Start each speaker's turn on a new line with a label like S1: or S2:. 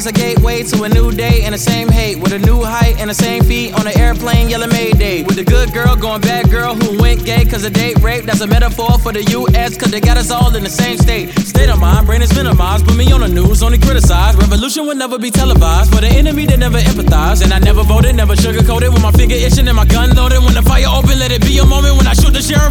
S1: is a gateway to a new day and the same hate. With a new height and the same feet on an airplane yelling Mayday. With a good girl going bad girl who went gay cause of date rape. That's a metaphor for the US cause they got us all in the same state. State of mind, brain is minimized. Put me on the news, only criticized. Revolution will never be televised. For the enemy they never empathize. And I never voted, never sugarcoated. With my finger itching and my gun loaded. When the fire open, let it be a moment when I shoot the sheriff.